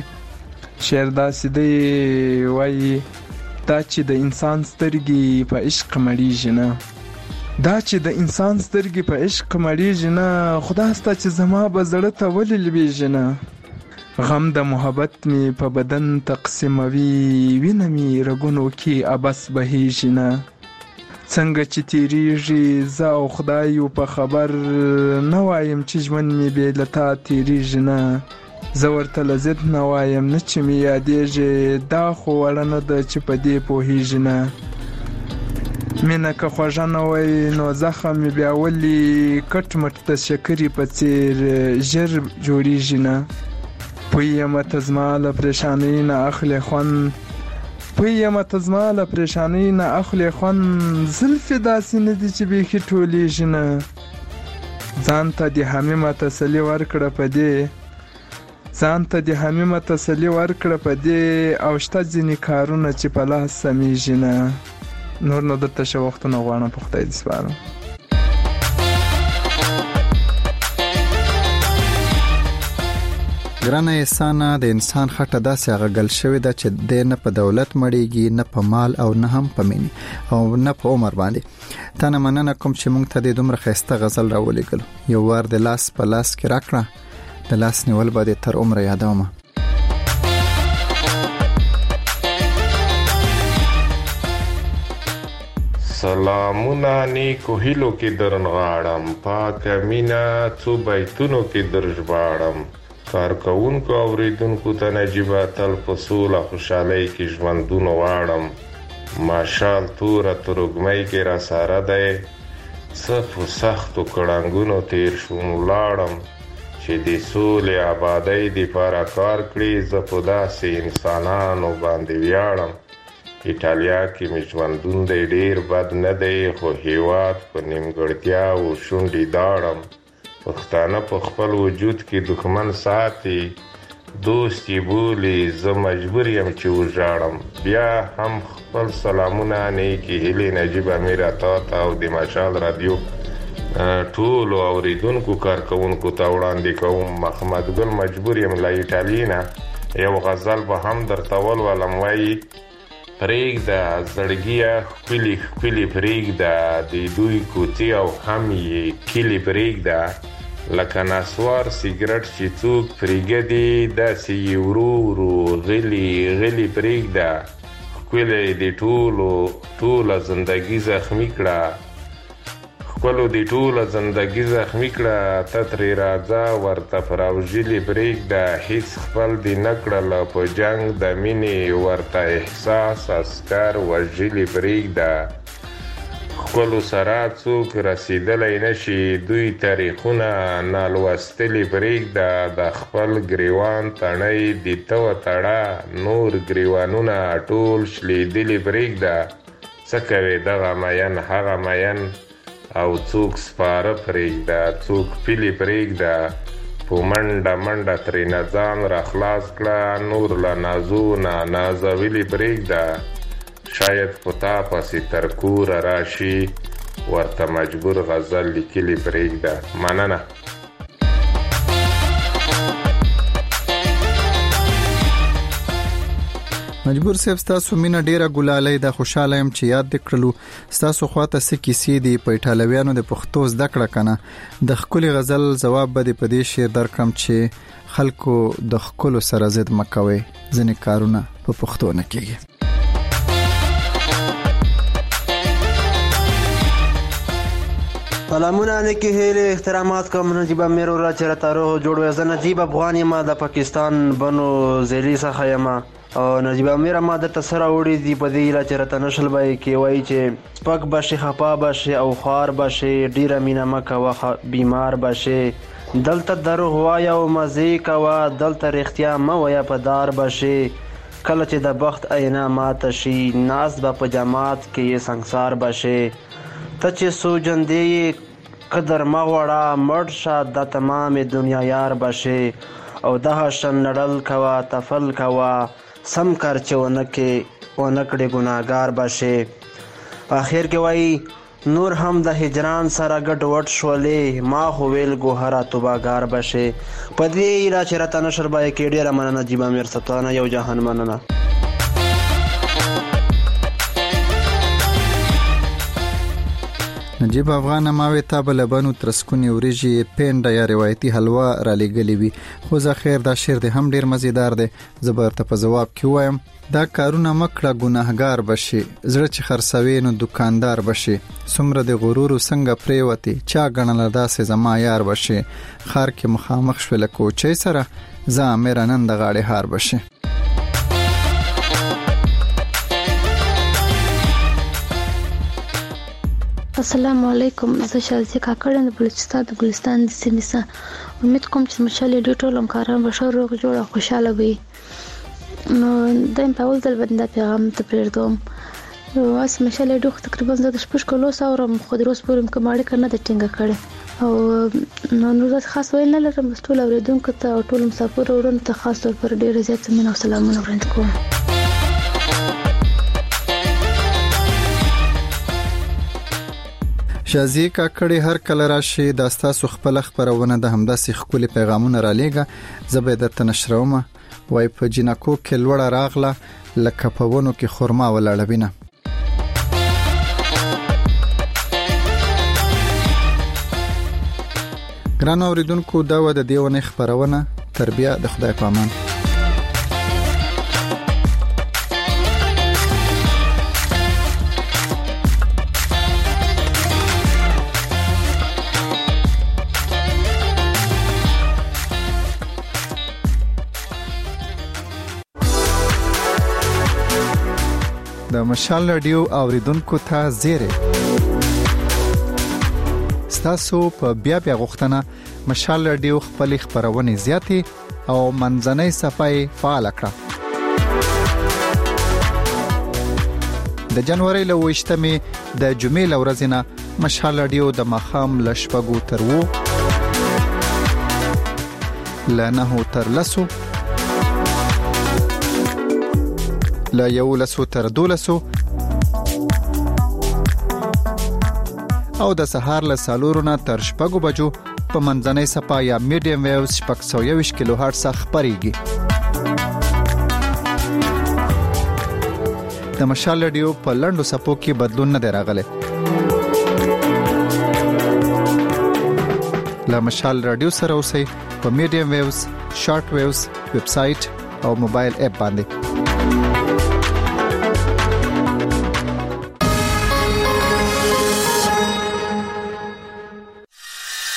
شعر داسې دی وایي: دا چې د انسان سترګې په عشق مړیږي نه، دا چې د انسان سترګې په عشق مړیږي نه، خدا ستا چې زما به زړه ته ولې لویږي نه. غم د محبت می په بدن تقسیموي، وینه می رګونو کې ابس بهیږي نه. څنګه چې تیریږي زه او خدای یو په خبر، نه وایم چې ژوند می بې له تا تیریږي نه. زه ورته لذت نه وایم نه چې می یادیږي، دا خو وړه نه ده چې په دې پوهیږي نه. مینه که خوږه نه وای نو زخم می بیا ولې کټ مټ د شکرې په څیر ژر جوړیږي نه. پویم ته زما له پریشانۍ نه اخلي خوند، پویم ته زما له پریشانۍ نه اخلي خوند، زلفې داسې نه دي چې بیخي ټولیږي نه. ځان ته د حمیمه تسلي ورکړه په دې، ځان ته د حمیمه تسلي ورکړه په دې، او شته ځینې کارونه چې په لاس سمیږي نه. نور نو درته ښه وختونه غواړم، په خدای دې سپارم. ګرانه احسانه، د انسان خټه داسې غږل شوې ده چې د نه په دولت مړیږي، نه په مال او نه هم په مینې او نه په عمر باندې. تا نه مننه کوم چې موږ ته د دومره ښایسته غزل راولېږلو. یو وار د لاس په لاس کې راکړه، د لاس نیول به دې تر عمره یادومه. سلامونه نیکو هیلو کې درنغاړم، پاکه مینا څو بیتونو کې درژباړم. کارکوونکو اوریدونکو ته نجیبه تل په سوله خوشحالۍ کې ژوندون غواړم. ماشال توره ترږمۍ کې را ساره دی، څه په سختو کړنګونو تیر شوم ولاړم. چې د سولې آبادۍ دپاره کار کړي، زه په داسې انسانانو باندې ویاړم. ایټالیا کې مې ژوندون دی ډیر بد نه دی، خو هیواد په نیمګړتیا و شونډې داړم. پښتانه په خپل وجود کې دښمن ساتي، دوست یې بولي، زه مجبور یم چې وژاړم. بیا هم خپل سلامونه نیکې هیلې نجیب امیر تا ته او د مشال رادیو ټولو اوریدونکو کارکوونکو ته وړاندې کوم. محمد ګل مجبور یم له ایټالیا نه. یو غزل به هم درته ولولم، وایي: پرېږده زړګیه ښکلي ښکلي پرېږده، د دوی کوڅې او هم یې کلي پرېږده. لکه نسوار سیګرټ چې څوک پرېږدي، داسې یې ورو ورو غلي غلي پرېږده. ښکلی د ټوله زندګي زخمي کړه، خپلو دی ټوله زندگی زخمی کړه ته ترې راځه ورته فراوژلې پرېږده هیڅ خپل دی نه کړله په جنگ د مینې ورته احساس عسکر وژلې پرېږده خپلو سره څوک رسېدلی نشي دوی تاریخونه نالوستلې پرېږده د خپل ګریوان تڼۍ د ته وتړه نور ګریوانونه ټول شلېدلې پرېږده څه کوې دغه مین هغه مین او څوک سپاره پرېږده څوک پیلې پرېږده په منډه منډه ترېنه ځان راخلاص کړه نور له نازونه نازولې پرېږده شاید په تا پسې تر کوره راشي ورته مجبور غزل لیکلې پرېږده مننه مجبور صاحب ستاسو مینه ډیره ګلالۍ ده خوشاله يم چې یاد کړلو ستاسو خواته څه کیسې دي په ایټالویانو د پښتو زده کړه کنه د خولي غزل جواب به په دې شعر درکم چې خلکو د خولو سره ضد مکوي ځنې کارونه په پښتو نه کیږي سلامونه نیکی هیله احترامات کوم نجیب امیر را چرته روح جوړ وې زه نجیب افغان یم د پاکستان بنو زیلی څخه یم او نجیب امیر ما د تسره وړي دی په دې لا چرته نشل بای کې وای چې سپک بشي خپا بشي او خار بشي ډیره مینا مکه واخه بیمار بشي دلته دروغ وای او مزي کوا دلته رښتیا ما وای په دار بشي کله چې د بخت اینا مات شي ناس په جماعت کې سنگسار بشي ته چې سوجن دی قدر ما وړه مړ شه د تمام دنیا یار بشي او ده شن نړل کوا تفل کوا سم کار چې ونکړې ګناهګار بشي اخر کې وای نور هم د هجران سره ګډ وډ شولې ما خو ویل ګوهره توباګار بشي په دې را چې راته نشر بای کې ډېره مننه نجیب امیر ستانه یو جهان مننه نجیب افغان ماوي تاب لبنو ترسکونی اوریجی پینډا یا روایتي حلوا را لګلې وي خو زه خیر دا شعر د هم ډیر مزیدار دی زبر ته په جواب کې وایم دا کارونه مکړه ګناهګار بشي زړه چې خرڅوي نو دکاندار بشي څومره د غرور څنګه پریوتی چا غنل داسې زما یار بشي خار کې مخامخ شول کوچي سره زه امیر نن د غاړي هار بشي السلام علیکم زه شازیه کاکړ د بلوچستان د ګلستان د سیمې څخه امید کوم چې مشالې ډېر ټول همکاران به ښه روغ جوړ او خوشاله وي نو دایم په اول ځل باندې دا پیغام ته پرېږدم اوس مشالې ډېر تقریبا زه د شپږ کلو اورم خو د روز پورې کوم اړیکه نه ده ټینګه کړې او نو زه خاص ویل نه لرم ټول اورېدونکو ته او ټول مسافر وروڼو ته خاص طور پر ډېر زیات مینه او سلامونه وړاندې کوم شازی کاکړی هر کله راشي د تاسو خپل خبرونه د همداسې خولي پیغامونه را لېګه زبې د تنشرومه وای په جنکو کې لوړه راغله لکه په ونو کې خرما ولاړوینه ګران اوریدونکو دا و د دیونه خبرونه تربیه د خدای پامان د مشال رادیو اوریدونکو ته زیره ستاسو په بیا غوښتنه مشال رادیو خپل خبرونه زیاتې او منځنۍ صفای فعال کړه د جنوري له 28مې د جمعې لورځنه مشال رادیو د مخام لشپګو ترو لنه تر لسو لا یو لسو تر دولسو او د سهار له سالورونه تر شپږو بجو په منځنۍ صفا یا میډیم ویوز 620 کیلو هرتز خبريږي د مشال رادیو په لندو صفو کې بدلون نه راغلی لا مشال رادیو سره اوسئ په میډیم ویوز شارټ ویوز ویب سټ او موبایل اپ باندې